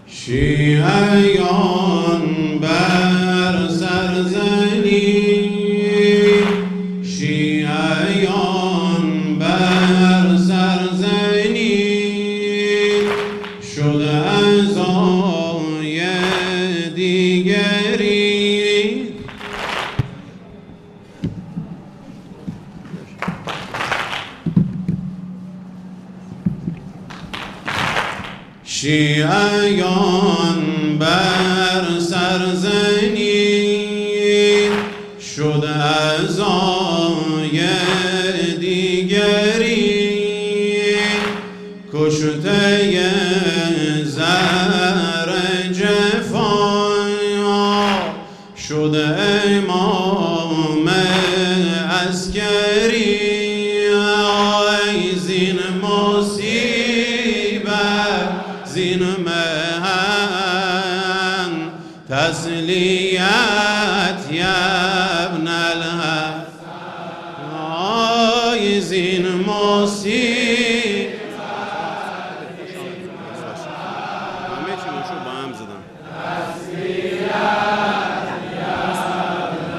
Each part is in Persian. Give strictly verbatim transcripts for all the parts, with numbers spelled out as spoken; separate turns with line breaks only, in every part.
شیعیان بر سر زنید، شیعیان بر سر زنید، شده عزای دیگری. شیعیان بر سر زنید، شده عزای دیگری، کشته زهر جفا شده امام عسکری. زین مصیبت زین مهن تسلیت یبن الحسن. آی زین مصیبت همه چی رو با هم زدم. تسلیت یبن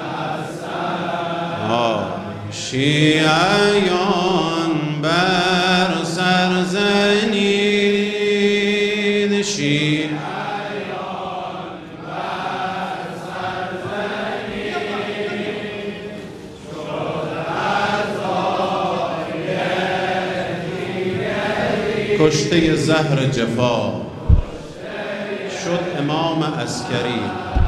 الحسن. شیعیان بر سر زنید، شیعیان بر سر زنید، شد عزای دیگری، کشته زهر جفا شد امام عسکری.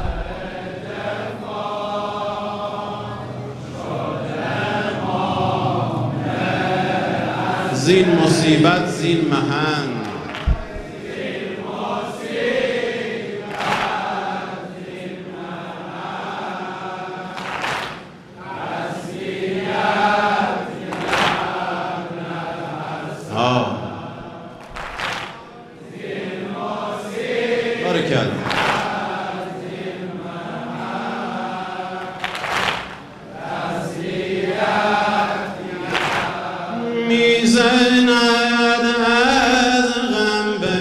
زین مصیبت زین مهن، زین مصیبت زین مهن تسلیت یبن الحسن. زین مصیبت بارکالله. میزند از غم به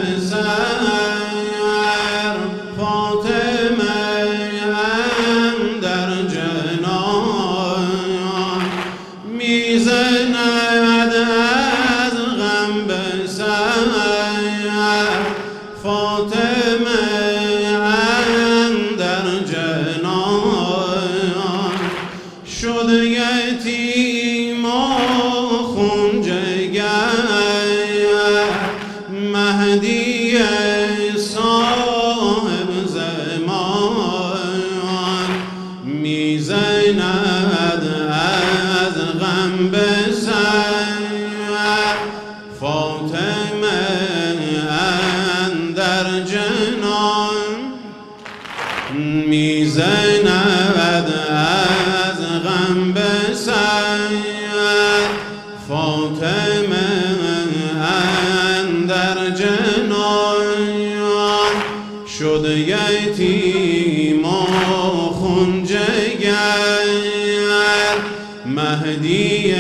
سر فاطمه اندر جنان، میزند از غم به سر فاطمه اندر جنان، شد یتیم مهدی صاحب زمان، میزند از غم به سر فاطمه اندر جنان، میزند از غم به سر فاطمه در جنان، شد یتیم و خون جگر مهدی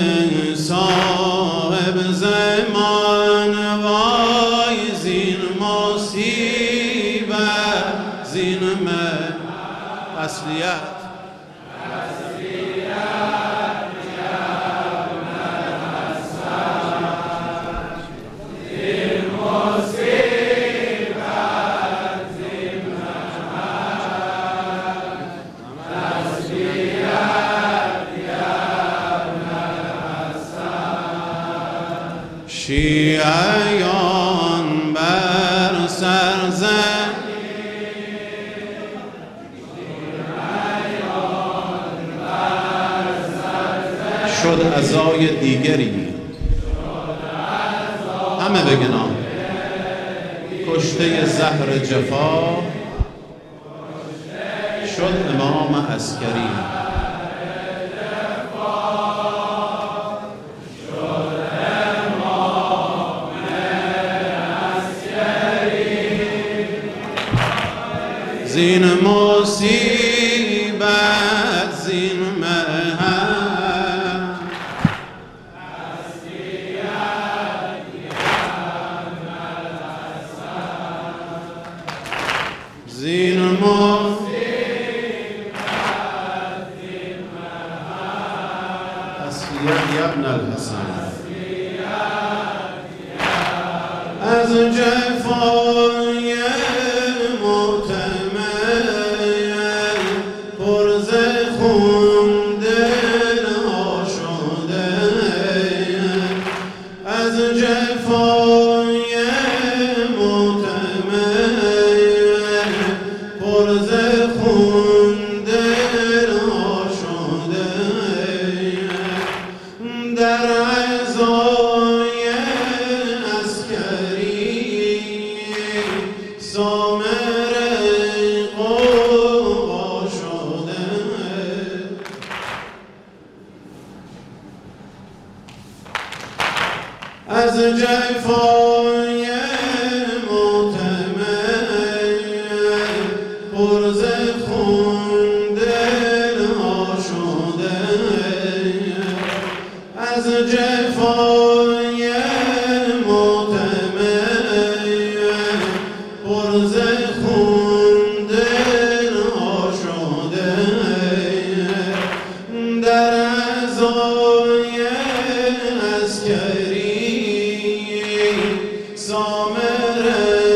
صاحب زمان. وای زین مصیبت زین مهن تسلیت شیعیان بر سر زنید، شد عزای دیگری. همه بگنا کشته زهر جفا شد امام عسکری. زین مصیبت زین مهن زین ما تسلیت ابن الحسن از جفای معتمد پرز خون دل ها شده از جفای معتمد پرز خون دل ها شده در عزای عسکری سامر قوقا شده از جفای معتمد پرز خون دل ها شده از جفای معتمد پرز خون دل ها شده در عزای عسکری سامر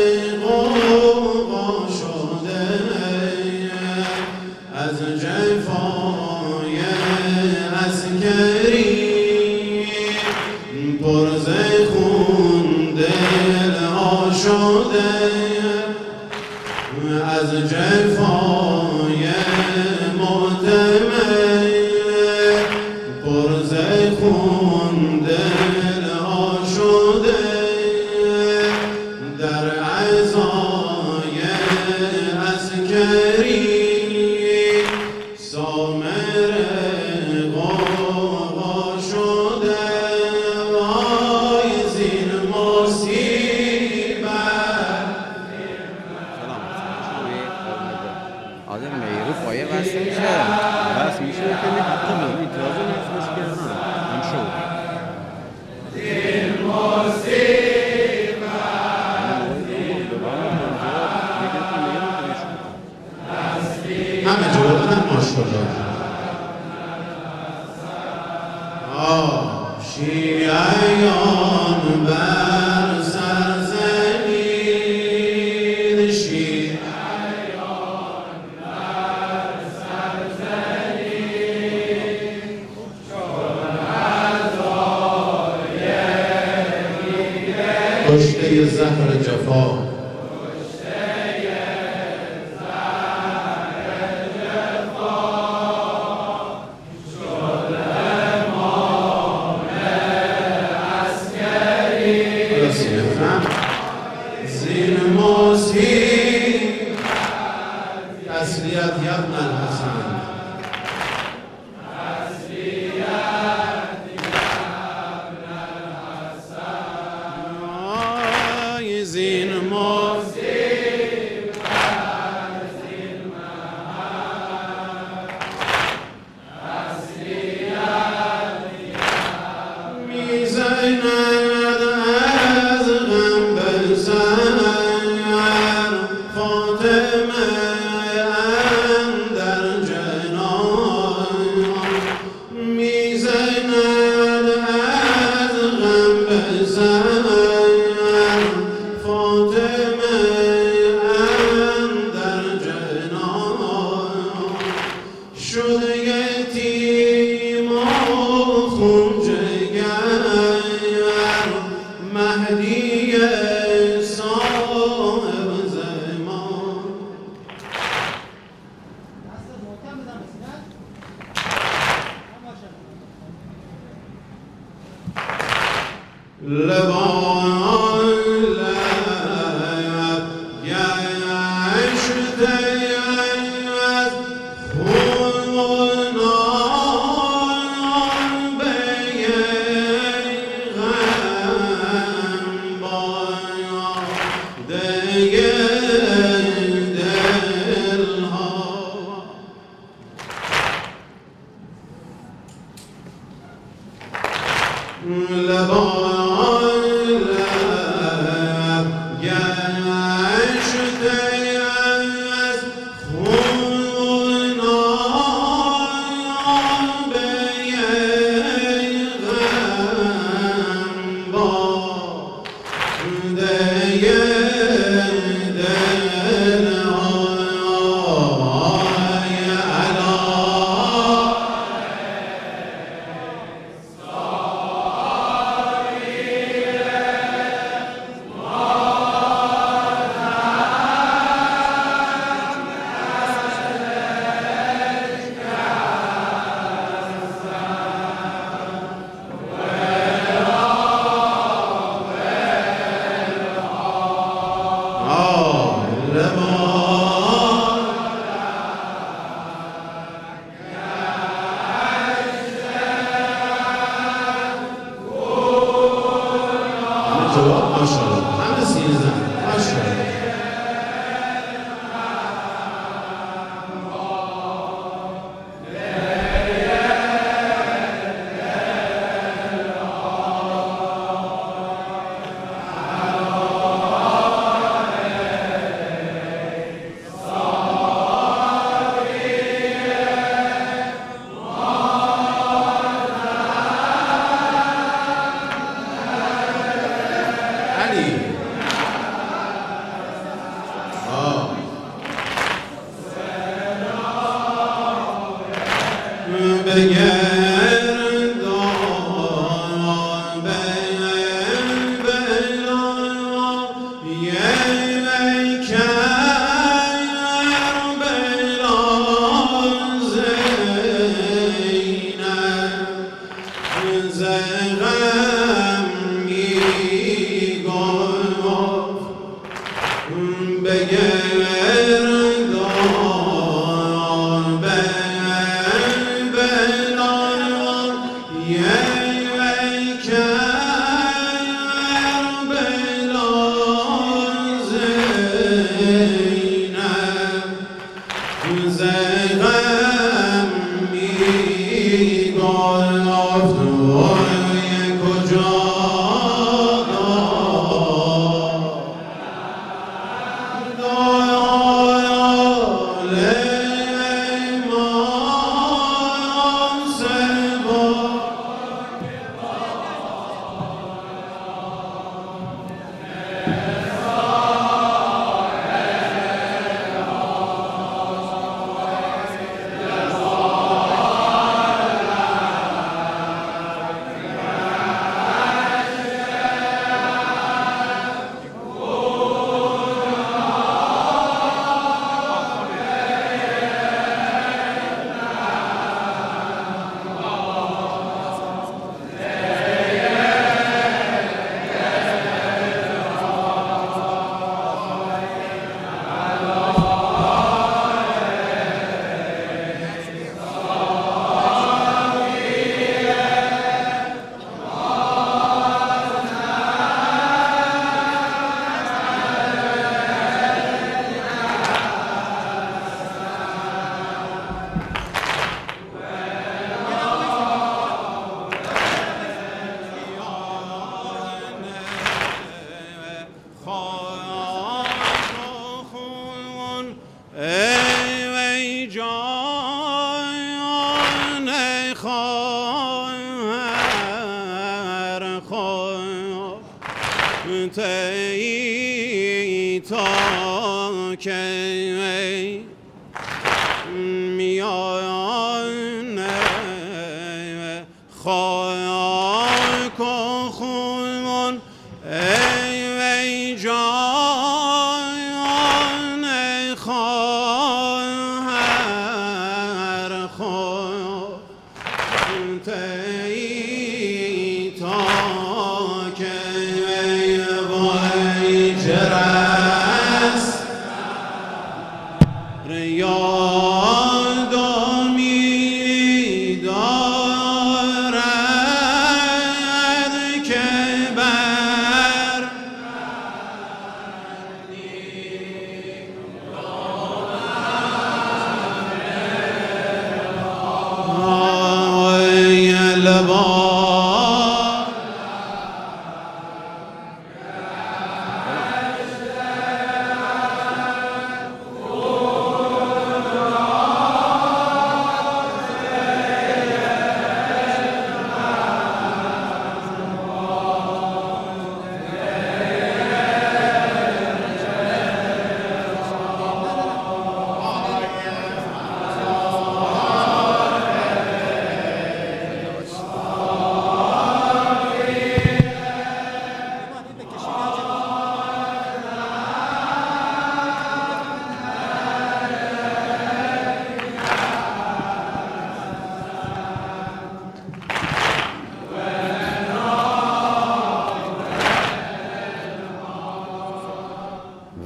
قوقا شده از جفای عسکری پرز خون دل ها شده از جفای معتمد پرز خون دل ها شده در عزای عسکری سامر قوقا شده وای زین مصیبت
آدم میرو پایه وصل میشه وصل میشه که حتی من اعتراض نمیتونست که نه هم شو
زین مصیبت همه جواب هم ماشاءالله شیعیان بر سر زمین شیعیان بر سر زمین کشته زهر جفا زین مصیبت تسلیت ابن الحسن زین مصیبت میزند از غم بسر فاطمه اندر جنان میزند از غم بسر فاطمه اندر جنان شد یتیم و خون جگر مهدی صاحب زمان لبان لب گشته از خونان به غم باده دلها لبان لب گشته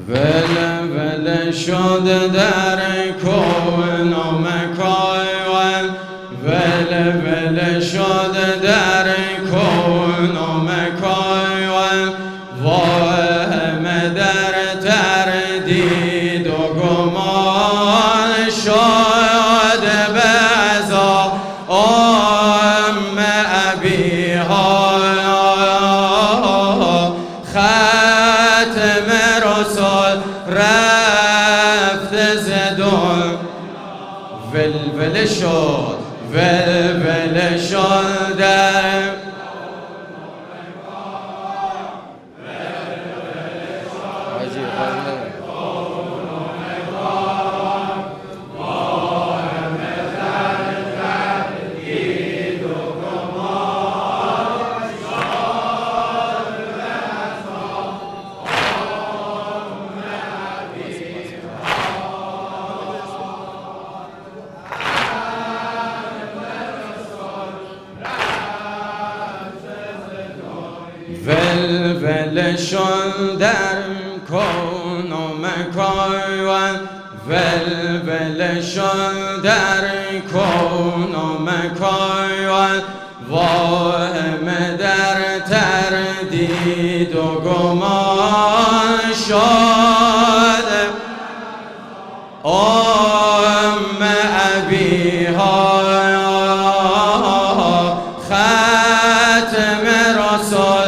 ول ول شد در کون و مکان ول ول شد در کون و مکان وهم در تردید و گمان شد بزا ام ابیها ختم رسول رفت زدون ولول شد ولول شد در ول شد در کون و مکان ول ول شد در کون و مکان واهم در تردید و گمان شد ام ابیها ختم رسول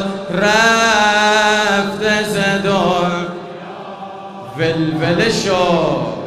رفت زدون ولول شد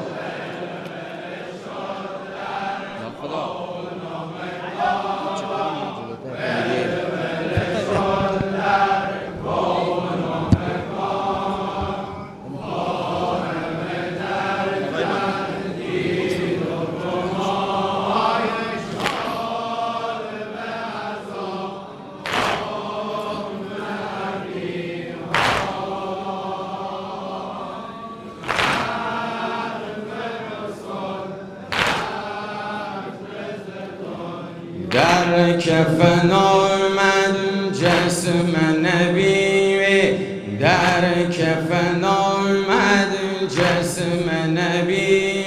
در کفن آمد جسم نبی در کفن آمد جسم نبی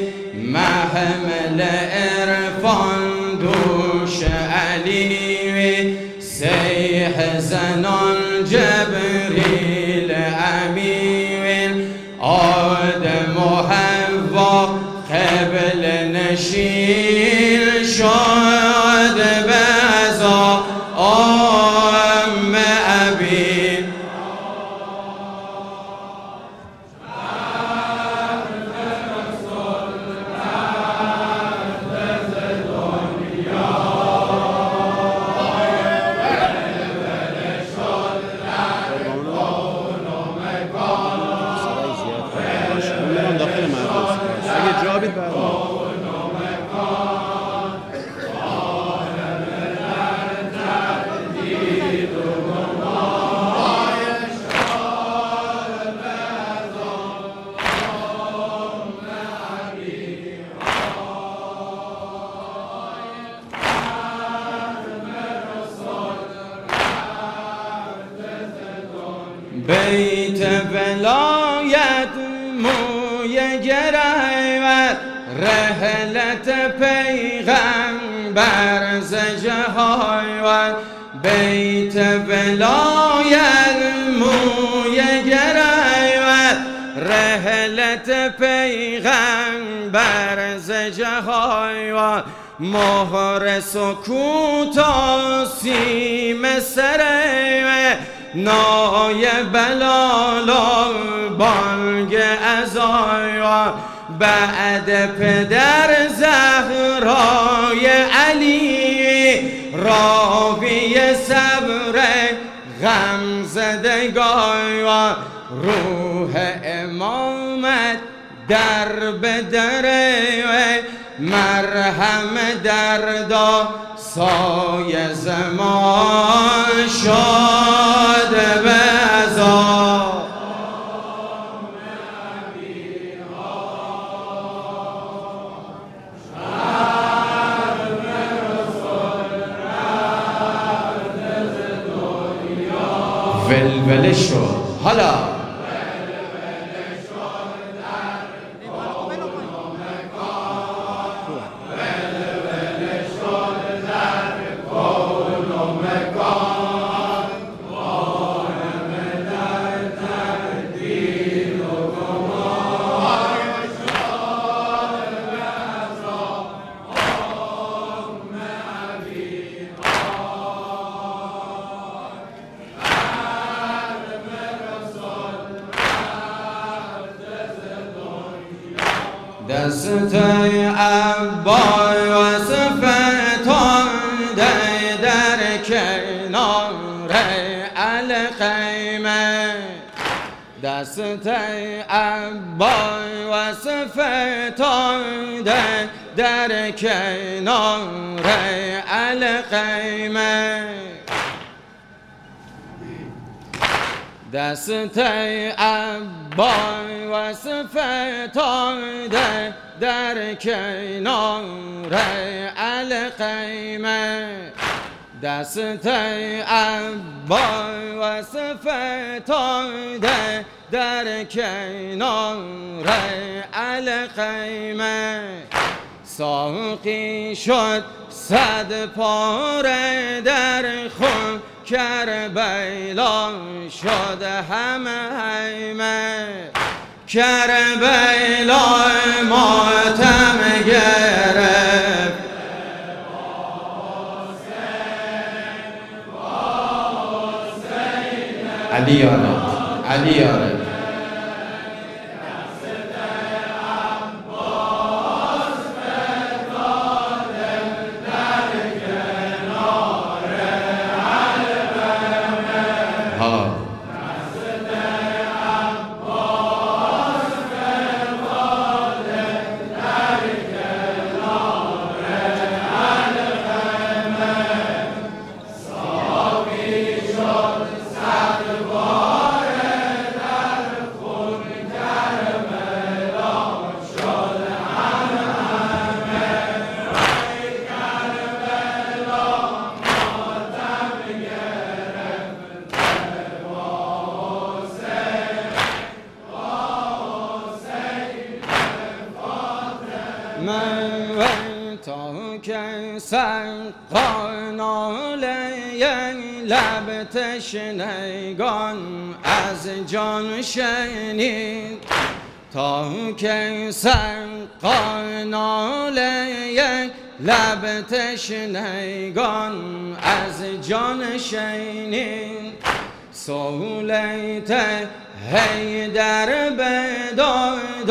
محمل عرفان دوش علی سیح زنان جبریل امین آدم و حوا قبل نشین شد بزا ام ابی
اگه جا بید برمون
بیت ولایت موی گرایت رحلت پیغمبر ز جهان بیت ولایت موی گرایت رحلت پیغمبر ز جهان مهر سکوت آسیم سره نای بلال بانگ ازای بعد پدر زهرای علی راوی صبر غم زدگان روح امامت در بدره مرهم دردا سایه زمان شد بزا ولوله شد حالا دست عباس فتاده در کنار الخیمه دست عباس فتاده در کنار الخیمه دست عباس فتاده در کنار الخیمه دست عباس فتاده در کنار الخیمه ساقی شد صد پاره در خون کربلا شد همه حیمه کربلا ماتم گرفت علی یارد علی یارد تا که سقا ناله لب تشنگان از جان شنید تا که سقا ناله لب تشنگان از جان شنید سولیت حیدر بداد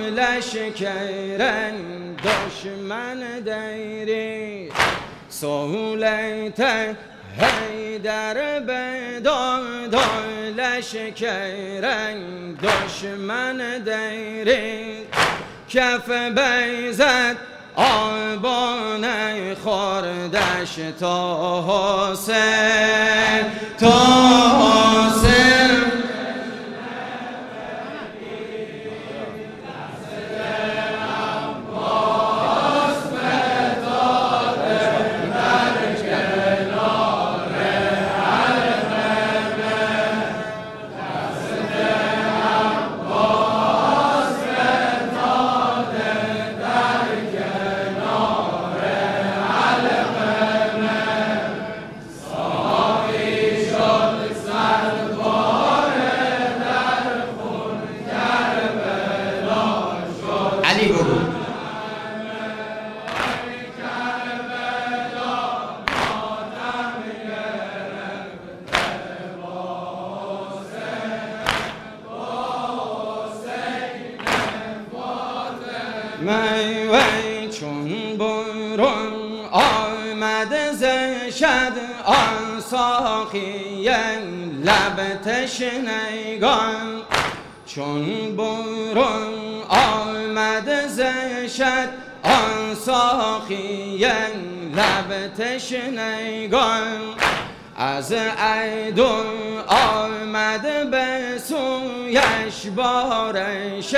لشکر دشمن دیری سولیت حیدر بداد لشکر دشمن دیری کف بیزد آبان خوردش تا حسین تا حسین می چون برون آمد ز شد آن ساقی لب تشنگان چون برون آمد ز شد آن ساقی لب تشنگان از ایدون آمد به سویش بارش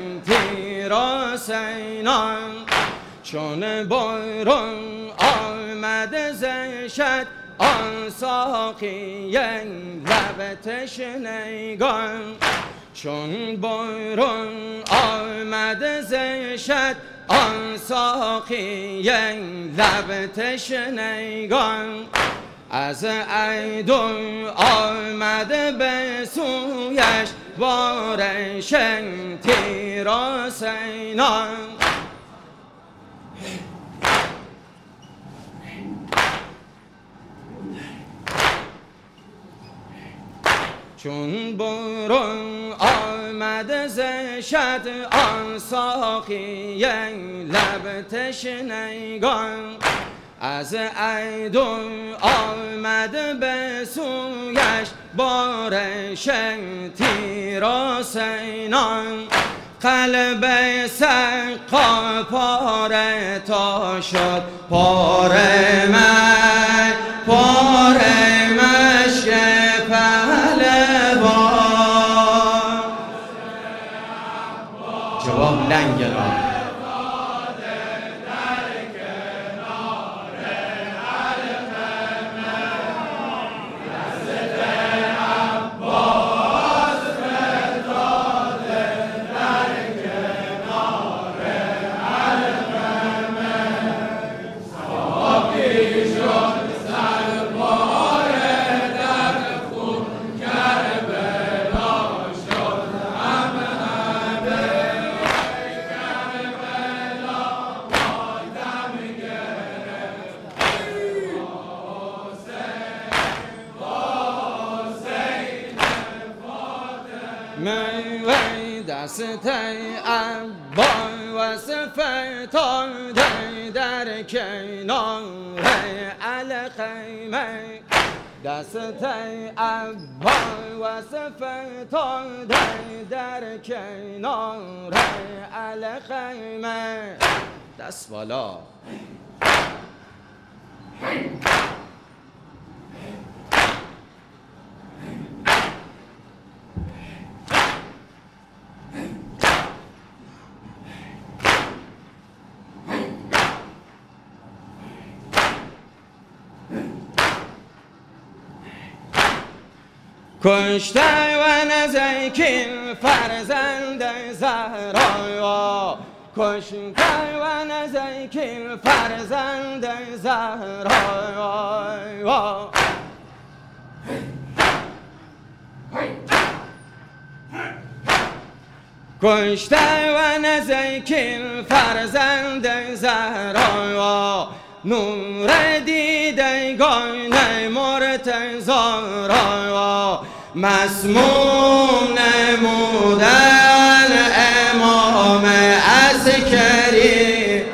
تیر سینان چون برون آمد ز شد آن ساقی لب تشنگان چون برون آمد ز شد آن ساقی لب تشنگان از ایدون آمد به سویش بارش تیر سینان چون برون آمد
آمد ز شد آن ساقی لب تشنگان، از ایدون آمد به سویش بارش تیر و سینان، قلب سقا پاره تا شد پاره من پاره مشک پهلوان. جواب لنگران دست عباس فتاده در کنار الخیمه، دست عباس فتاده در کنار الخیمه. دست بالا. کشته و نزدیکین فرزند زهرا، کشته و نزدیکین فرزند زهرا. کشته و نزدیکین فرزند زهرا، نور دیدگان مرتضی را مسموم نمودن امام عسکری،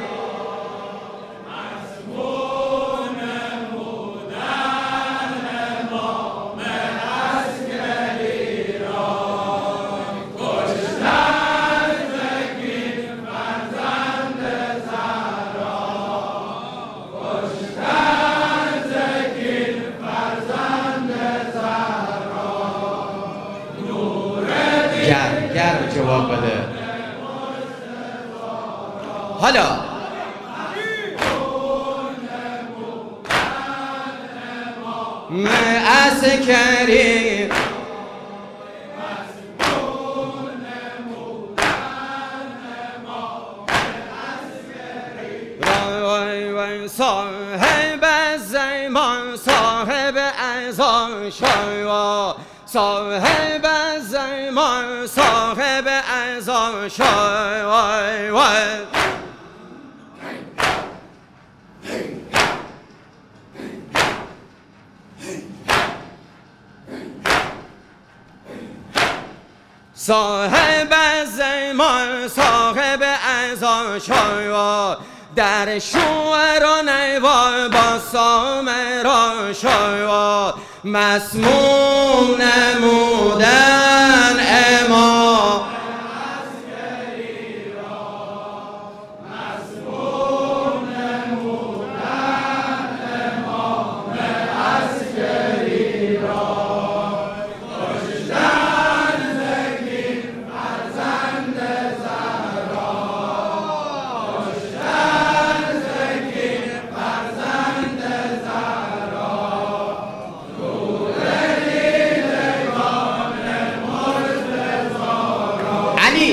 مسموم نمودن امام عسکری را، کشتن زکین فرزند زهرا، کشتن زکین فرزند زهرا. گرم گرم جواب بده. حالا عسکری صاحب زمان صاحب عزا شوا، صاحب زمان صاحب عزا شوا. صاحب زمان صاحب عزا شوا، در شعر و نوا با سامرا شوا، مسموم نمودن امام عسکری را، مسموم نمودن امام عسکری را، کشتن زکین فرزند زهرا، کشتن زکین فرزند زهرا، نور دیدگان مرتضی را. علی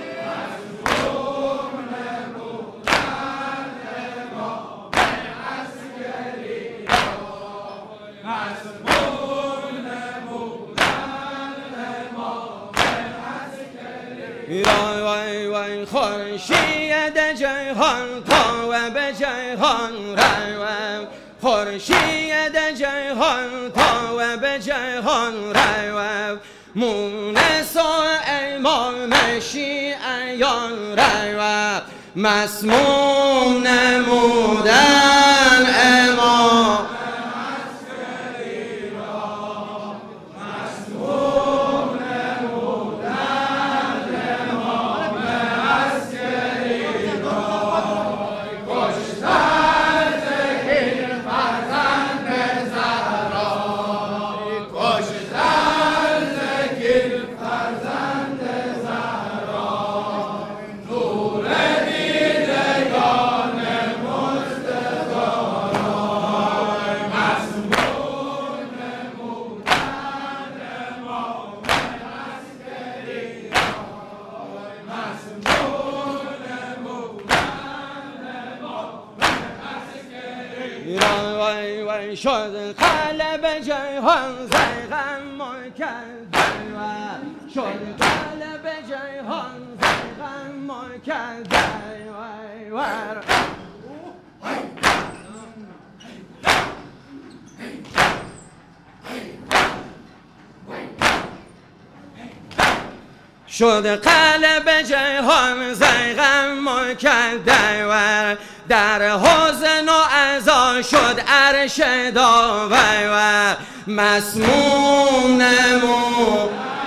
وای وای خورشید جهان تا و به جهان روم، خورشید جهان تا و به جهان روم، مونس و امام شیعیان و مسموم نمودن امام شد قلب جیهان زیغم مکدر شد قلب جیهان زیغم مکدر شد قلب جهان زیغم مکدر در حزن و عزا شد عرش داور و مسموم نمود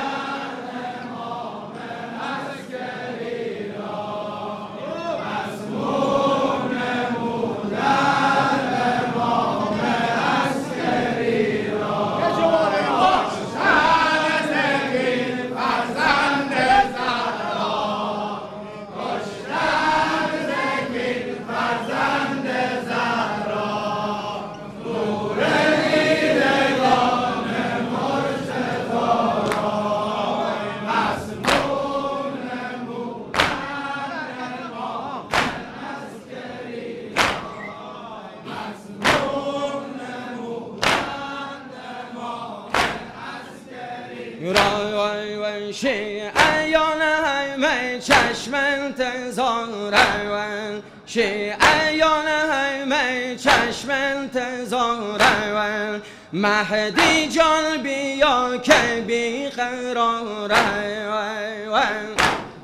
شیعیان همه چشم انتظارن شیعیان همه چشم انتظارن مهدی جان بیا که بی قرارن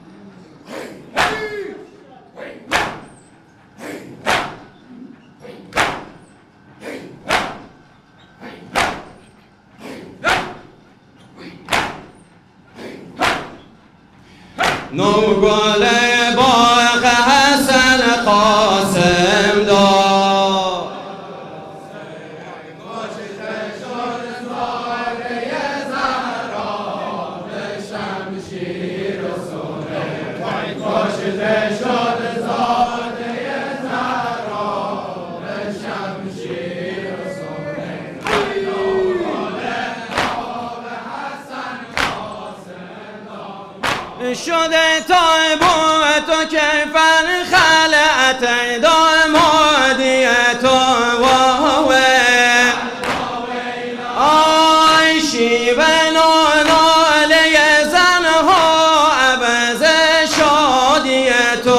نوگل باغ حسن قاسم داد کشته شد زاده زهرا به شمشیر و سونه کشته شد زاده زهرا به شمشیر و سونه نوگل باغ حسن قاسم داد شده تایبو تو که فن خلعت دامادی تو واوه آی شیون و ناله زنها عوض شادی تو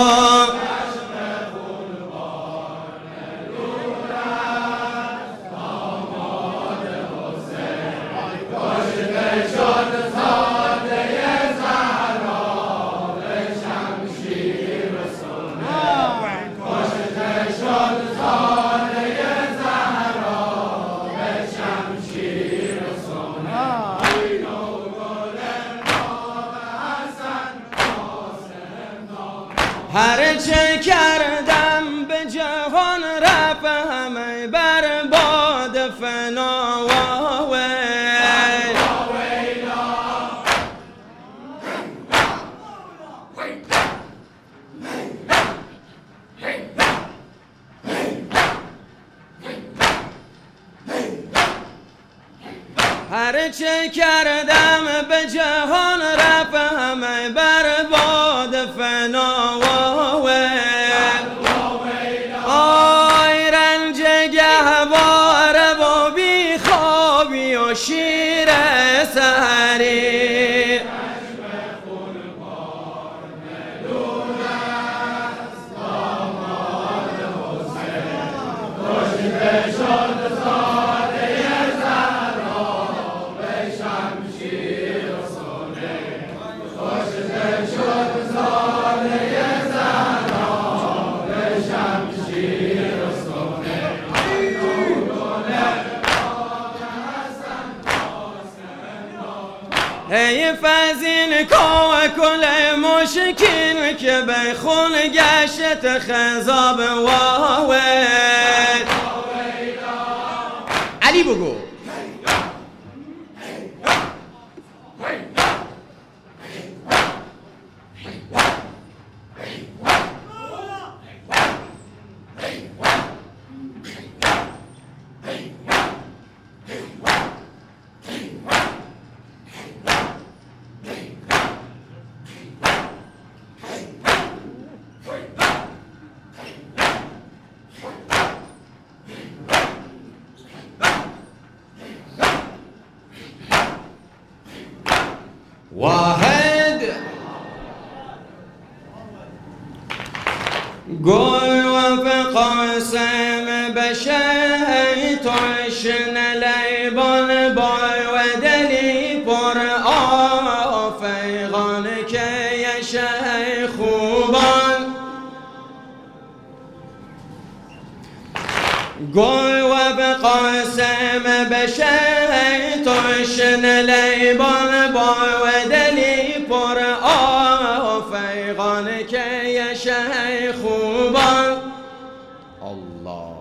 هر چه کردم به جهان رفت همه برباد فنا هر چه کردم به جهان رفت همه برباد فنا آی رنج گهواره و بی خوابی و شیر سحری ای فضیل که کل مشکین که به خون گشت خضاب واوید علی بگو واحد قول وفقاسم بشيتش نليبان باي ودلي پر آفیغان که یشه خوبان قول وفقاسم بشيتش نليبان باي ودلی پر آفیغان که یشه خوبان الله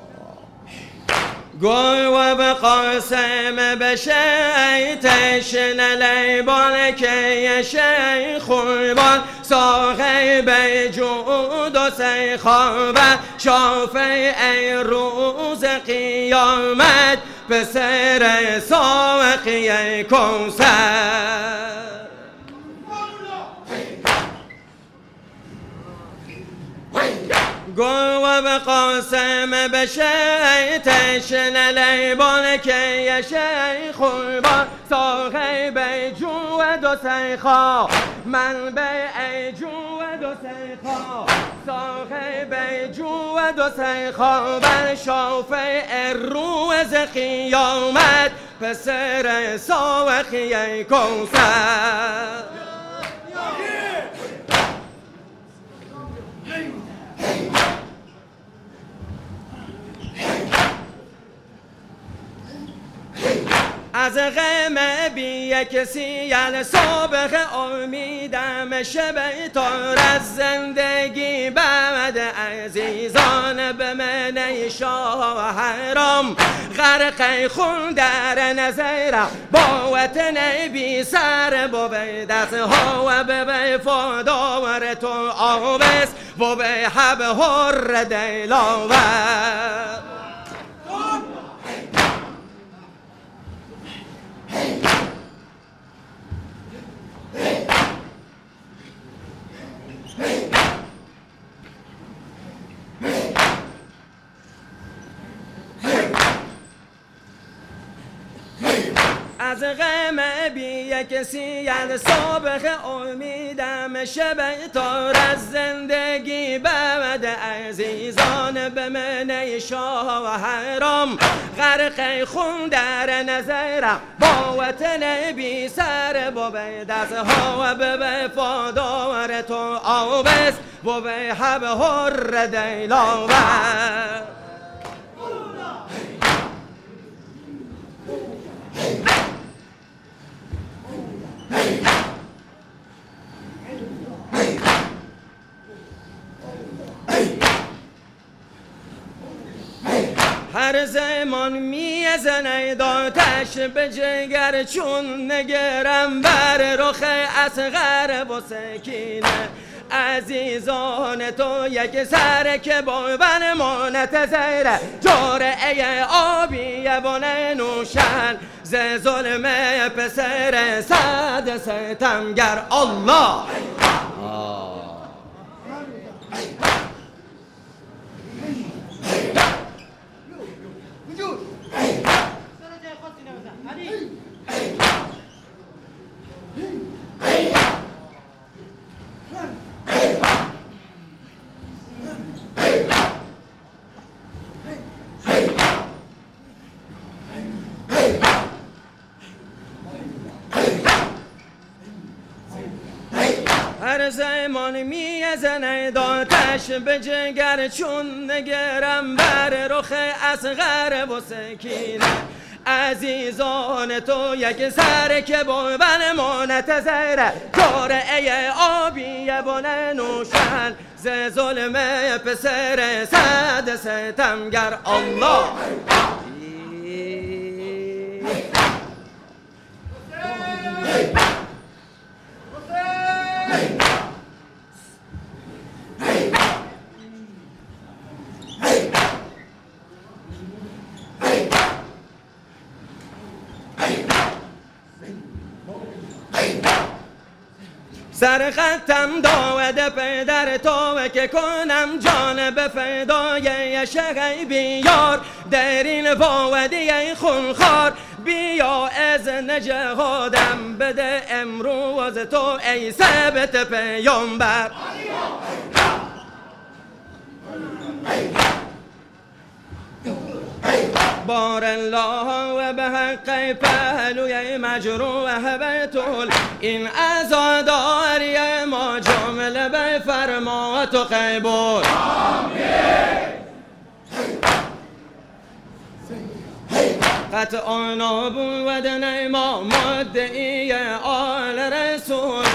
گل و به قاسم بشیتش نلیبان که یشه خوبان صاحب جود و سیخابت شافع روز قیامت پسر ساقی کوثر گل و به قاسم بشیتش نلیبان که یشه خوبان صاحب جود و سیخا من به ای جود و سیخا صاحب جود و سیخا بر شافع روز قیامت پسر ساقی کوثر از غم بی کسی سابق امیدم شب تار از زندگی بعد عزیزان به من شاه حرام غرق خون در نظرم با وطن بی سر با به دست ها و به وفادار تو آویز و به حب هر دیلاور از غم بی کسی سابق امیدم شب تار از زندگی بعد عزیزان به من شاه حرام غرق خون در نظرم با وطن بی سر با به دست ها و به وفادار تو آویز و به حب هر دیلاور هر زمان میزنه داتش به جگر چون نگرم بر رخ اصغر و سکینه عزیزان تو یک سر که با بن منتظر جرعه آبی بن نوشن ز ظلم پسر صد ستمگر الله هر زمان میزنه داتش به جگر چون نگرم بر رخ اصغر و سکینه عزیزان تو یک سر که بود منتظر جرعه آبی بن نوشن ز ظلم پسر صد ستمگر الله. سر خطم داود پدر تو که کنم جان به فدای شقی بیار در این وادی خونخوار بیا از نجهادم بده امروز تو ای ثبت پیامبر. بار الله و به حق پهلوی مجروح بتول این عزاداری ما جمله به فرما تو قبول. قطع نبود ما مدعی آل رسول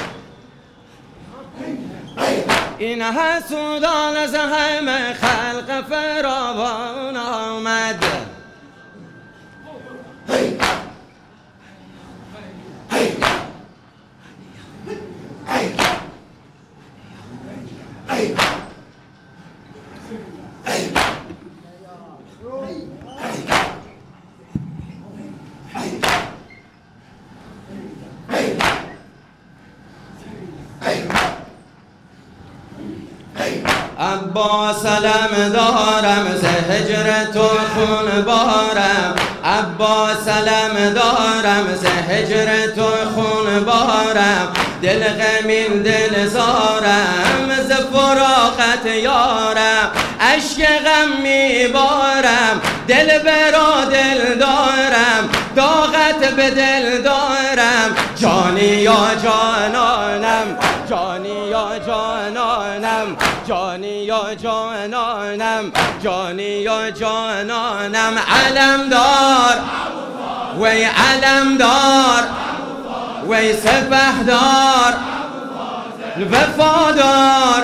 این حسودان از همه خلق فراوان آمد. عباس علم دارم ز هجر تو خون بارم عباس علم دارم ز هجر تو خون بارم دل غمین دل زارم ز فراقت یارم اشک غم میبارم دل برا دل دارم طاقت به دل دارم جانی یا جانانم جانی یا جانانم جانی یا جانانم جانی یا جانانم علم دار وی علم دار وی سپهدار وفادار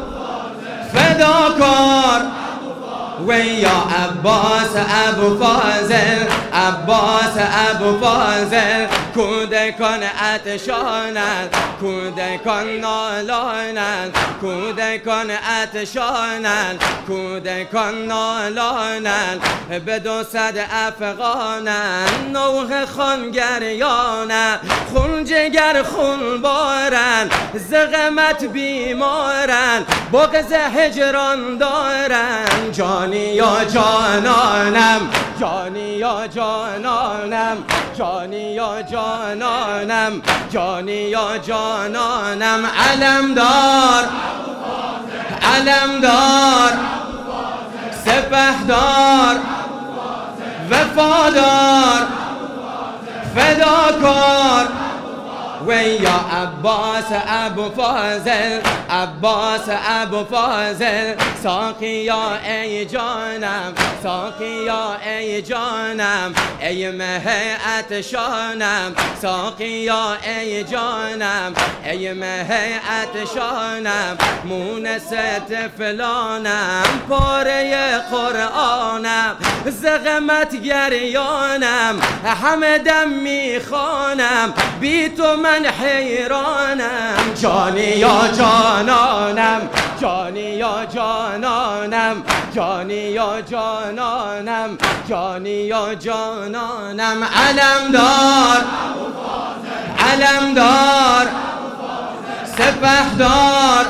فداکار وی یا عباس ابو فاضل عباس ابو فاضل کودکان اتشانند کودکان نالانند کودکان اتشانند کودکان نالانند به دو صد افغانند نوح خانگریانند خون جگر خون بارند ز غمت بیمارند بغض هجران دارند جانی یا جانانم جانی یا جانانم جانی یا جانانم جانی یا جانانم علم دار علم دار سپهدار وفادار فداکار وی یا عباس ابو فاضل عباس ابو فاضل ساقیا ای جانم ساقیا ای جانم ای مه اتشانم ساقیا ای جانم ای مه اتشانم مونس طفلانم پاره قرآنم ز غمت گریانم همه دم میخوانم بی تو من حیرانم جانی یا جانانم جانی یا جانانم جانی یا جانانم جانی یا جانانم علم دار علم دار سپهدار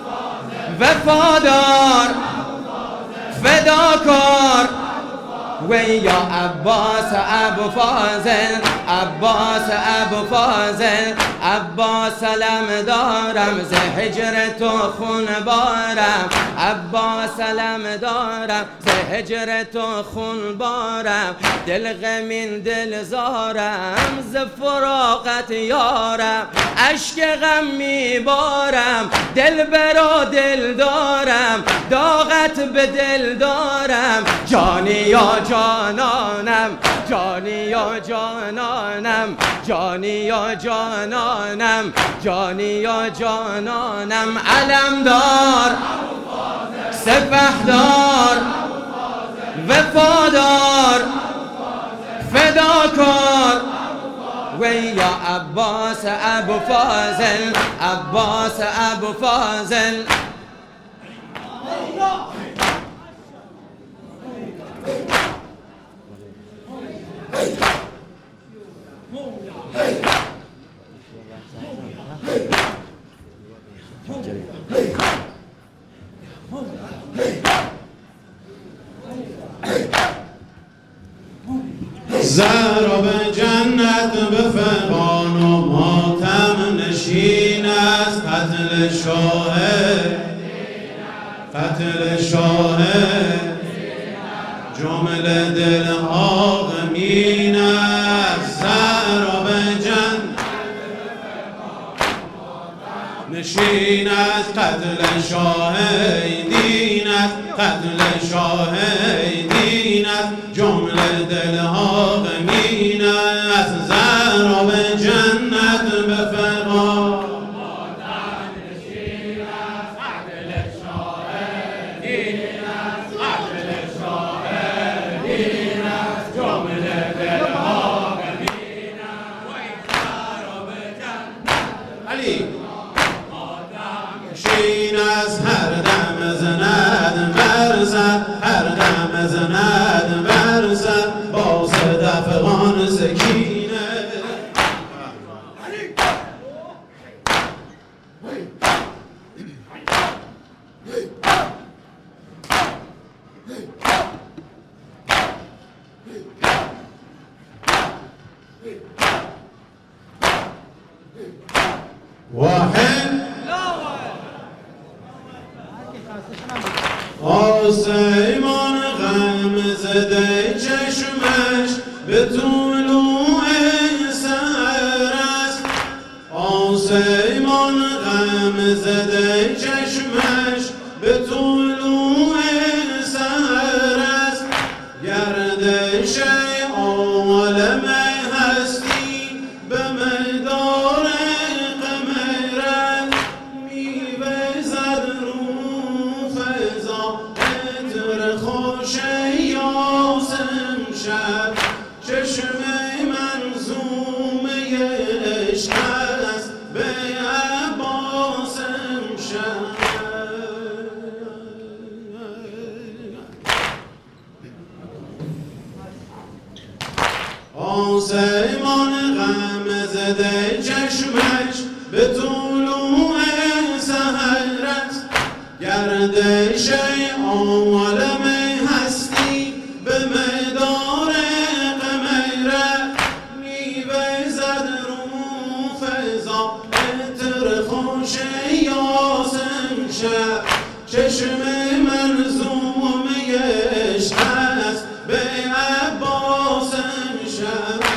وفادار فداکار وی یا عباس ابو فاضل عباس ابو فاضل عباس علم دارم ز هجر تو خون بارم عباس علم دارم ز هجر تو خون بارم دل غمین دل زارم ز فراقت یارم اشک غم میبارم دل برا دل دارم طاقت به دل دارم جانی یا جانانم جانی یا جانانم جانی یا جانانم جانی یا جانانم علمدار سپهدار وفادار فداکار وی یا عباس ابو فاضل عباس ابو فاضل
زهرا به جنت به فغان و ماتم نشین است قتل شاه قتل شاه جمله دلها غمین است زهرا به جنت نشین است قتل شاه دین است قتل شاه دین است جمله دلها غمین است زهرا به جنت به فغان نشین است قتل شاه دین است قتل شاه دین است جمله دلها غمین است زهرا به جنت علی نشین است هر دم زند برزد هر دم زند برزد با صدف افغان سکینه واحد آسمان غم زده چشمش به طلوع سحر است آسمان غم زده چشمش به طلوع سحر است گردش عالم هستی به مدار قمرت میوزد رو فضا عطر خوش یاسم شب چشم منظومه عشق است به عباسم شب آسمان غم زده چشمش به طلوع سحر است گردش عالم هستی به مدار قمرت میوزد رو فضا عطر خوش یاسم شب چشم منظومه عشق است به عباسم شب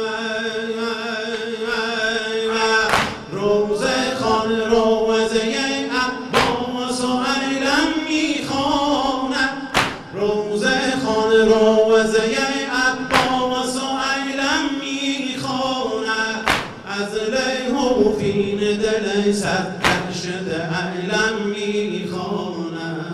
روزه خان روزه عباس و علم میخواند روزه خان روزه عباس و علم میخواند از لیح و فین دل صد درشد علم میخواند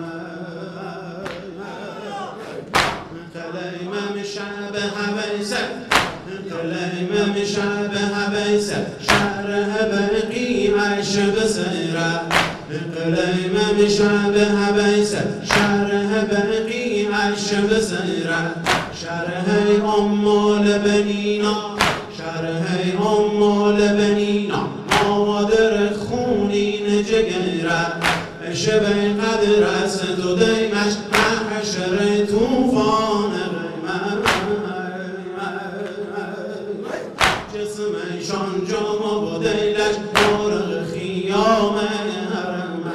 قلیمم شب حبیست قلیمم شب حبیست شرح بقیعش بسیره قلیمم شب حبیست شرح بقیعش بسیره شرح امال بنینا شرح امال بنینا مادر خونین جگره شب قدر است تو دیمش محشر توفان جسمشان جامع و دیلش مرغ خیام حرم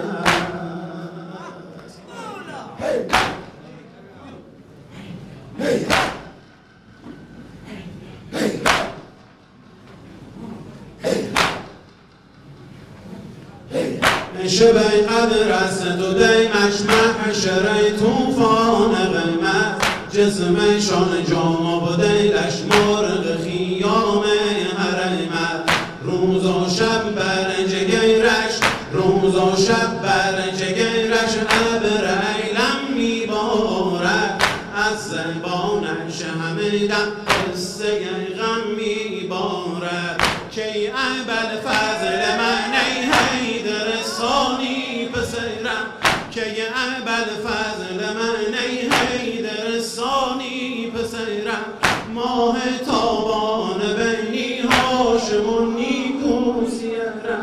شب قدر است تو دیمش محشر توفان قیمت جسمشان جام و دیلش مرغ خیام حرمت روز و شب بر جگرش روز و شب بر جگرش ابر ایلم میبارد از زبانش همه دم قصه غم میبارد کی ابوالفضل من ای حیدر ثانی پسرم کی ابوالفضل من ای حیدر ثانی پسرم ماه تابان بینی هاشم و نیکوسیرم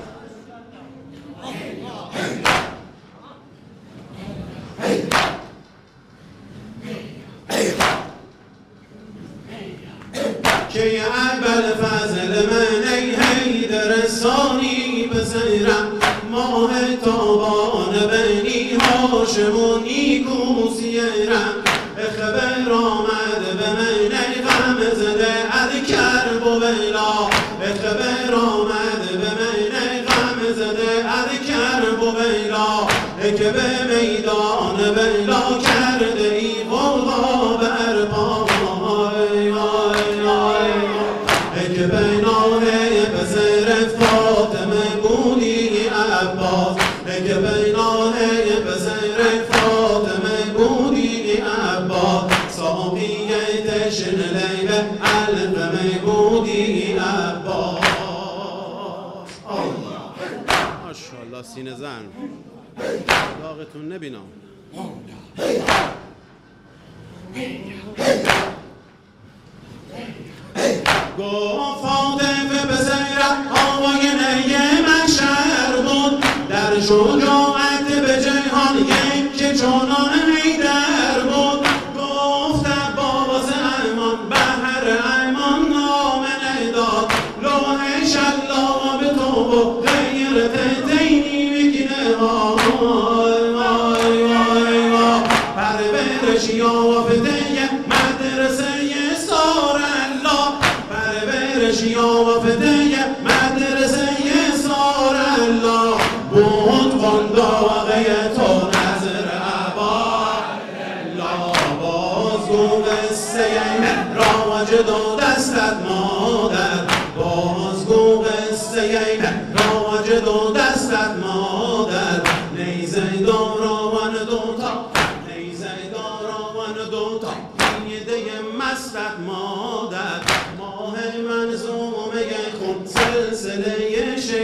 که ابوالفضل من ای حیدر ثانی پسرم ماه تابان بینی هاشم و نیکوسیرم خبر آمد به من ای غم زده از کرب و بلا خبر آمد به من ای غم زده از کرب و بلا که به میدان بلا کرده ای غوغا برپا که بیناه پسر فاطمه بودی عباس که بیناه پسر فاطمه بودی عباس ساقی تشن لیب علقمه بودی عباس
ماشاءالله سینه زن داغتون نبینم
گفت فاطمه پسرم آوای نی محشر بود در شجاعت به جهان یک چنان حیدر بود گفت عباس ایمان بهر ایمان نامه داد لوح شلا به تو و غیرت دینی بکنه وای وای وای وای پرورش یافته مدرسه سار الله پرورش یافته مدرسه سار الله بود قنداقه تو نظر عبا الله بازگو قصه راج دو دستت مادر بازگو قصه راج دو دستت مادر نیزه داراوان دوتا نیزه داراوان دوتا نیده مستت مادر ماه منظومه خون سلسله